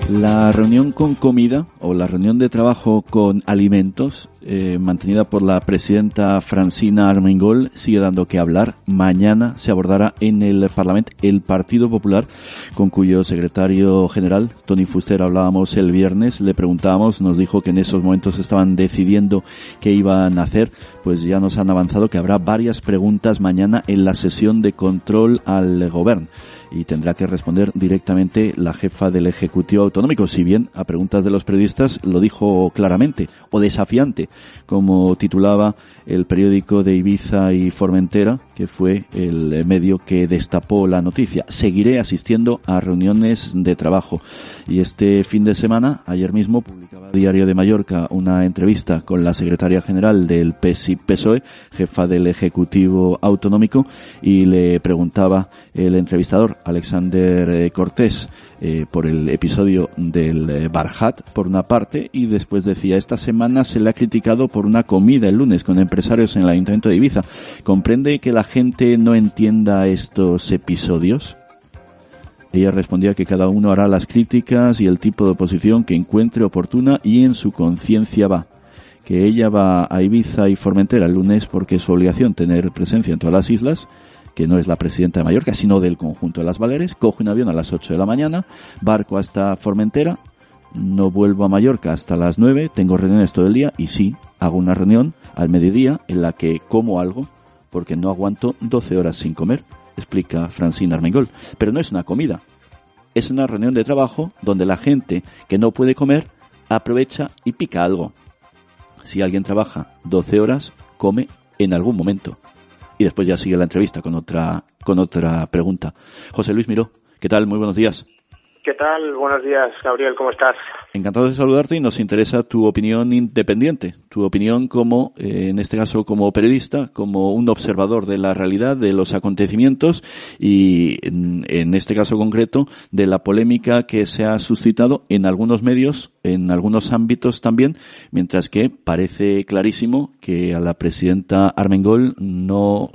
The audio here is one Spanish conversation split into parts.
La reunión con comida o la reunión de trabajo con alimentos mantenida por la presidenta Francina Armengol sigue dando que hablar. Mañana se abordará en el Parlamento el Partido Popular, con cuyo secretario general, Toni Fuster, hablábamos el viernes. Le preguntábamos, nos dijo que en esos momentos estaban decidiendo qué iban a hacer. Pues ya nos han avanzado que habrá varias preguntas mañana en la sesión de control al Gobierno. Y tendrá que responder directamente la jefa del Ejecutivo Autonómico, si bien a preguntas de los periodistas lo dijo claramente, o desafiante, como titulaba el periódico de Ibiza y Formentera, que fue el medio que destapó la noticia. Seguiré asistiendo a reuniones de trabajo. Y este fin de semana, ayer mismo, publicaba Diario de Mallorca una entrevista con la secretaria general del PSOE, jefa del Ejecutivo Autonómico, y le preguntaba el entrevistador, Alexander Cortés, por el episodio del Barjat, por una parte, y después decía, esta semana se le ha criticado por una comida el lunes con empresarios en el Ayuntamiento de Ibiza. ¿Comprende que la gente no entienda estos episodios? Ella respondía que cada uno hará las críticas y el tipo de oposición que encuentre oportuna y en su conciencia va. Que ella va a Ibiza y Formentera el lunes porque es su obligación tener presencia en todas las islas, que no es la presidenta de Mallorca, sino del conjunto de las Baleares. Coge un avión a las 8 de la mañana, barco hasta Formentera, no vuelvo a Mallorca hasta las 9, tengo reuniones todo el día y sí, hago una reunión al mediodía en la que como algo, porque no aguanto 12 horas sin comer, explica Francina Armengol. Pero no es una comida, es una reunión de trabajo donde la gente que no puede comer aprovecha y pica algo. Si alguien trabaja 12 horas, come en algún momento. Y después ya sigue la entrevista con otra pregunta. José Luis Miró, ¿qué tal? Muy buenos días. ¿Qué tal? Buenos días, Gabriel, ¿cómo estás? Encantado de saludarte y nos interesa tu opinión independiente, tu opinión como, en este caso, como periodista, como un observador de la realidad, de los acontecimientos y, en este caso concreto, de la polémica que se ha suscitado en algunos medios, en algunos ámbitos también, mientras que parece clarísimo que a la presidenta Armengol no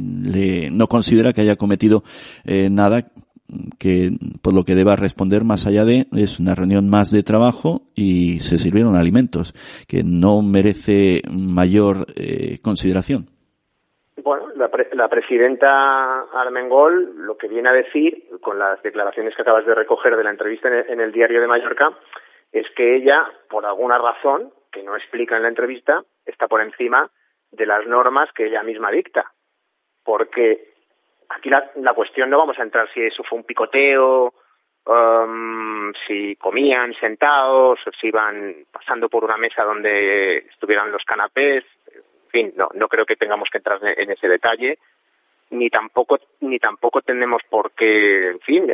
considera que haya cometido nada que por lo que deba responder, más allá de es una reunión más de trabajo y se sirvieron alimentos, que no merece mayor consideración. Bueno, la presidenta Armengol lo que viene a decir, con las declaraciones que acabas de recoger de la entrevista en el Diario de Mallorca, es que ella, por alguna razón que no explica en la entrevista, está por encima de las normas que ella misma dicta. Porque aquí la cuestión no vamos a entrar si eso fue un picoteo, si comían sentados, o si iban pasando por una mesa donde estuvieran los canapés. En fin, no creo que tengamos que entrar en ese detalle, ni tampoco tenemos por qué, en fin,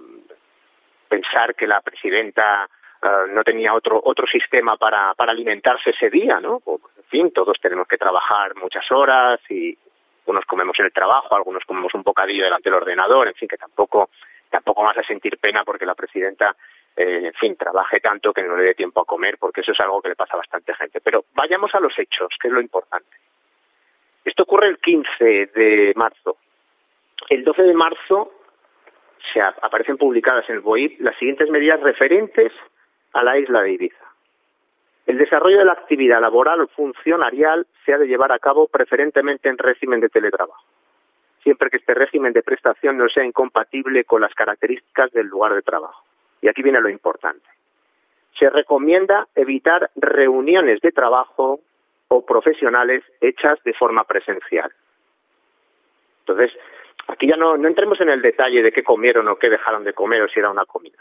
pensar que la presidenta no tenía otro sistema para alimentarse ese día, ¿no? En fin, todos tenemos que trabajar muchas horas y algunos comemos en el trabajo, algunos comemos un bocadillo delante del ordenador, en fin, que tampoco vas a sentir pena porque la presidenta, en fin, trabaje tanto que no le dé tiempo a comer, porque eso es algo que le pasa a bastante gente. Pero vayamos a los hechos, que es lo importante. Esto ocurre el 15 de marzo. El 12 de marzo aparecen publicadas en el BOIP las siguientes medidas referentes a la isla de Ibiza. El desarrollo de la actividad laboral o funcionarial se ha de llevar a cabo preferentemente en régimen de teletrabajo, siempre que este régimen de prestación no sea incompatible con las características del lugar de trabajo. Y aquí viene lo importante. Se recomienda evitar reuniones de trabajo o profesionales hechas de forma presencial. Entonces, aquí ya no entremos en el detalle de qué comieron o qué dejaron de comer o si era una comida.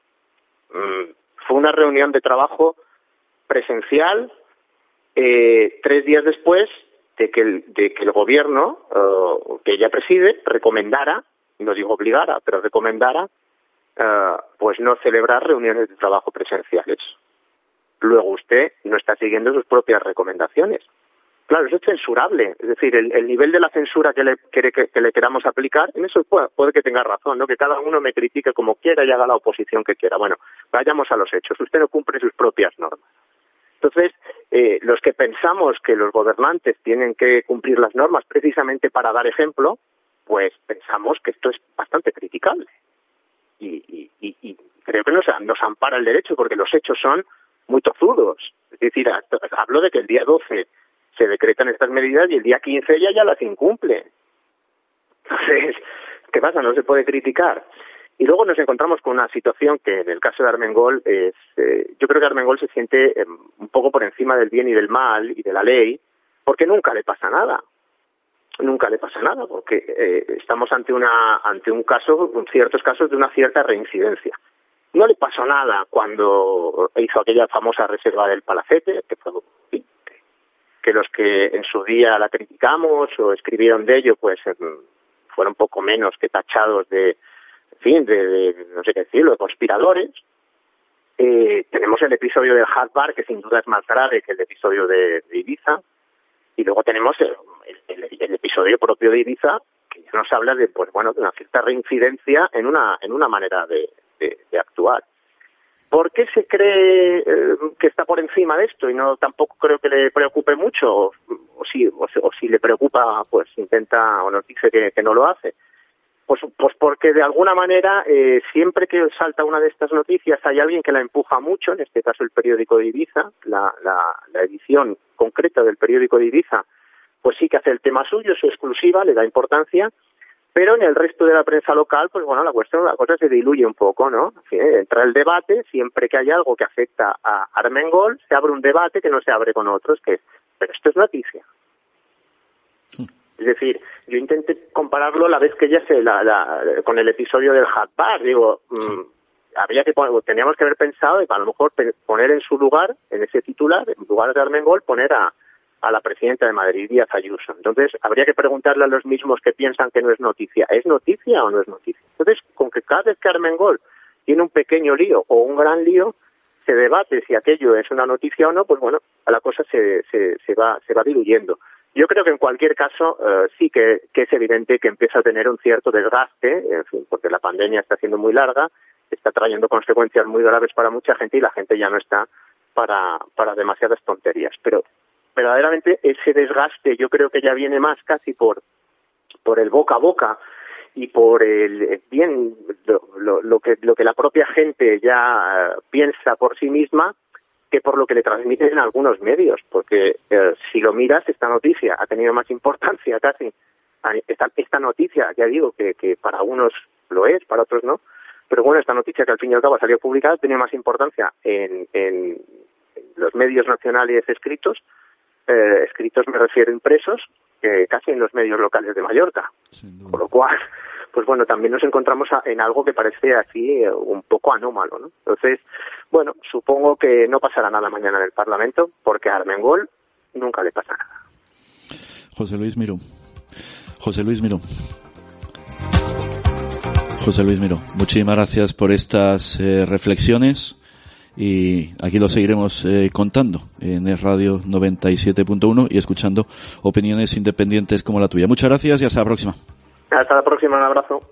Fue una reunión de trabajo presencial 3 días después de que el gobierno que ella preside recomendara, no digo obligara, pero recomendara pues no celebrar reuniones de trabajo presenciales. Luego usted no está siguiendo sus propias recomendaciones. Claro, eso es censurable. Es decir, el nivel de la censura que le queramos aplicar, en eso puede que tenga razón, ¿no? Que cada uno me critique como quiera y haga la oposición que quiera. Bueno, vayamos a los hechos. Usted no cumple sus propias normas. Entonces, los que pensamos que los gobernantes tienen que cumplir las normas precisamente para dar ejemplo, pues pensamos que esto es bastante criticable. Y creo que nos ampara el derecho, porque los hechos son muy tozudos. Es decir, hablo de que el día 12 se decretan estas medidas y el día 15 ella ya las incumple. Entonces, ¿qué pasa? No se puede criticar. Y luego nos encontramos con una situación que en el caso de Armengol yo creo que Armengol se siente un poco por encima del bien y del mal y de la ley, porque nunca le pasa nada. Nunca le pasa nada, porque estamos ante ciertos casos de una cierta reincidencia. No le pasó nada cuando hizo aquella famosa reserva del Palacete, que los que en su día la criticamos o escribieron de ello, pues fueron poco menos que tachados de no sé qué decirlo, de conspiradores. Tenemos el episodio del Hard Bar, que sin duda es más grave que el episodio de Ibiza, y luego tenemos el episodio propio de Ibiza, que ya nos habla de una cierta reincidencia en una manera de actuar. ¿Por qué se cree que está por encima de esto? Y no tampoco creo que le preocupe mucho, o si le preocupa, pues intenta o nos dice que no lo hace. Pues porque de alguna manera siempre que salta una de estas noticias hay alguien que la empuja mucho, en este caso el periódico de Ibiza, la edición concreta del periódico de Ibiza, pues sí que hace el tema suyo, su exclusiva, le da importancia, pero en el resto de la prensa local, pues bueno, la cosa se diluye un poco, ¿no? Entra el debate, siempre que hay algo que afecta a Armengol, se abre un debate que no se abre con otros, pero esto es noticia. Sí. Es decir, yo intenté compararlo la vez que ella con el episodio del Hard Bar. Digo, teníamos que haber pensado de a lo mejor poner en su lugar, en ese titular, en lugar de Armengol, poner a la presidenta de Madrid, Díaz Ayuso. Entonces, habría que preguntarle a los mismos que piensan que no es noticia, ¿es noticia o no es noticia? Entonces, con que cada vez que Armengol tiene un pequeño lío o un gran lío, se debate si aquello es una noticia o no, pues bueno, la cosa se va diluyendo. Yo creo que en cualquier caso sí que es evidente que empieza a tener un cierto desgaste, en fin, porque la pandemia está siendo muy larga, está trayendo consecuencias muy graves para mucha gente y la gente ya no está para demasiadas tonterías. Pero verdaderamente ese desgaste yo creo que ya viene más casi por el boca a boca y por el bien lo que la propia gente ya piensa por sí misma, que por lo que le transmiten en algunos medios, porque si lo miras, esta noticia ha tenido más importancia casi. Esta noticia, ya digo, que para unos lo es, para otros no, pero bueno, esta noticia que al fin y al cabo salió publicada tiene más importancia en los medios nacionales escritos me refiero impresos, que casi en los medios locales de Mallorca. Con lo cual, pues bueno, también nos encontramos en algo que parece así un poco anómalo, ¿no? Entonces, bueno, supongo que no pasará nada mañana en el Parlamento, porque a Armengol nunca le pasa nada. José Luis Miró, muchísimas gracias por estas reflexiones. Y aquí lo seguiremos contando en el Radio 97.1 y escuchando opiniones independientes como la tuya. Muchas gracias y hasta la próxima. Hasta la próxima, un abrazo.